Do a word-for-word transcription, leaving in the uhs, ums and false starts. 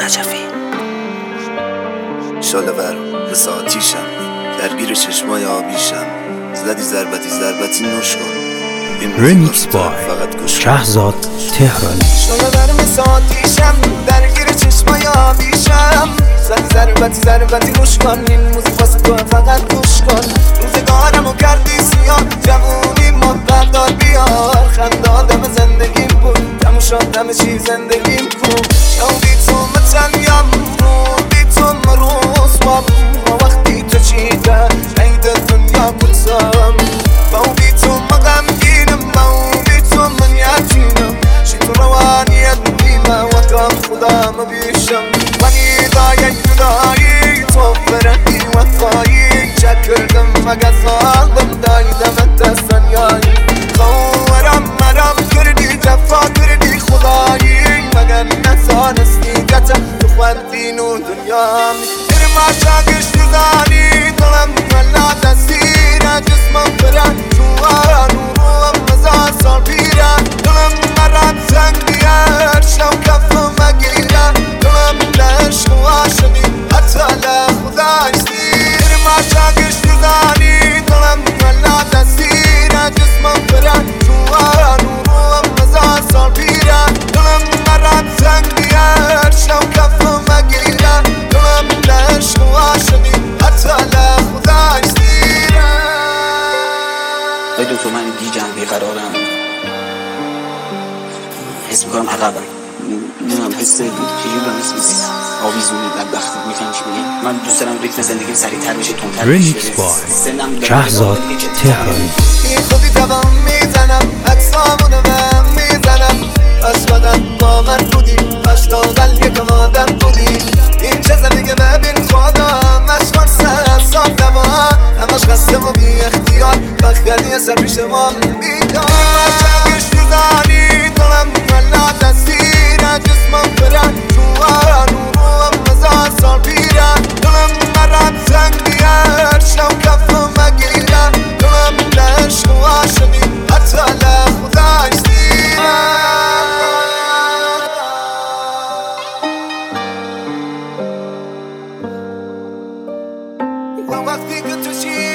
نجفی. شالور مثل آتیشم، درگیر چشمای آبیشم، زدی ضربتی ضربتی نوش کن. رمیکس بای شهزاد تهرانی. شالور مثل آتیشم، درگیر چشمای آبیشم، زدی ضربتی ضربتی نوش کن. این موزیک واسه تو فقط گوش کن. روزگارمو کردی سیاه، جوونی مد بردار بیار. خنده آدم زندگیم بود، تموم شد همه چی زندگیم بود. شاودی تو متنیم رو بی تو مروز باب، ما وقتی تو چیده شهید دنیا کتم. با بی تو مغمگینم، با بی تو من یتیمم. شی تو روانیت بیمه و کام خدا مبیشم. ولی دایی جدایی تو فرقی وفایی، چک کردم مگه ظالم دایدم دستانیایی. خورم مرم کردی جفا کردی خدایی، مگه نزانستی گتم تو خوندین و دنیام. برم عشاقش نزانی دلم ملا دستیره، جسمم برن تو آران و روم مزار سال پیره. دلم مرم زنگیه شو کفم مگیره، دلم لشق و عاشقی حتی لخدا ایستی. برم عشاقش نزانی دلم ملا دستیره، جسمم برن تو آران و روم مزار سال پیره. دلم مرم زنگیه شو کفم مگیره، دلم لشق و عاشقی حتی لخدا ایستی. ای دکتر من گیجم بیقرارم، حس میکنم عقبم، نمیدونم حس چجوری دارم، حس آویزونی بدبختی. میفهمی چی میگم؟ من دوست دارم ریتم زندگیم سریعتر بشه، تندتر بشه. رمیکس بای شهزاد تهرانی. این خودی دوام میزنم، عکسامونو بهم میزنم. عشقادم با من بودی، عشقادم یکم آدم بودی. این چه زندگی ببین خدا، مشکن سر صاف دوا. همش خسته و بی اختیار، بخیلی اثر پیش ما بیدار. عشقش میزنی دلم ملا دستیره، جسمم برن تو آران و روم مزار سال پیره. دلم مرم زنگیه شو کفم مگیره، دلم لشق و عاشقی حتی لخدا ایستی. وقتی که تو چی